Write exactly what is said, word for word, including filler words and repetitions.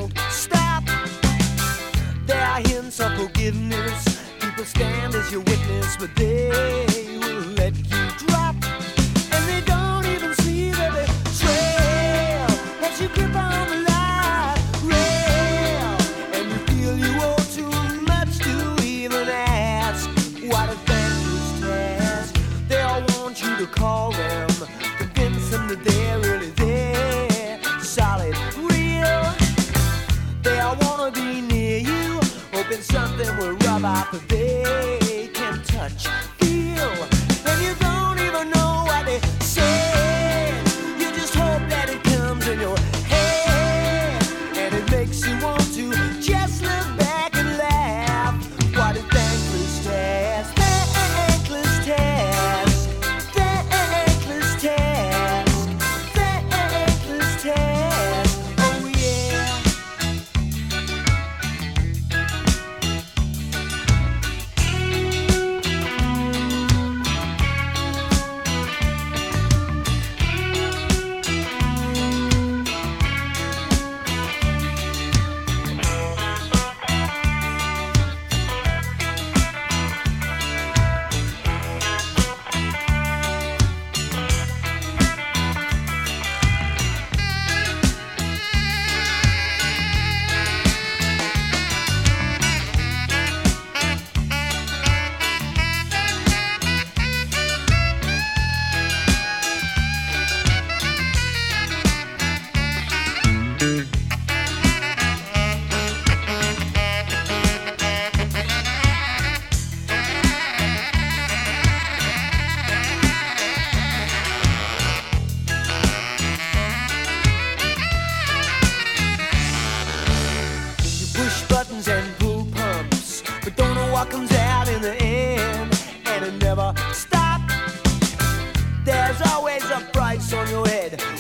won't stop. There are hints of forgiveness. People stand as your witness, but they will let you drop. And they don't even see the betrayal as you grip on the light rail. And you feel you owe too much to even ask. What a thankless task. They all want you to call them, convince them that they're really there, solid, real. They all wanna be near you, hoping something will rub off that they can touch, feel. And you don't even know what they say. You just hope that it comes in your head, and it makes you want to just look back and laugh. What a thankless task, thankless task, thankless task, thankless task. Oh yeah. Push buttons and pull pumps, but don't know what comes out in the end. And it never stops. There's always a price on your head.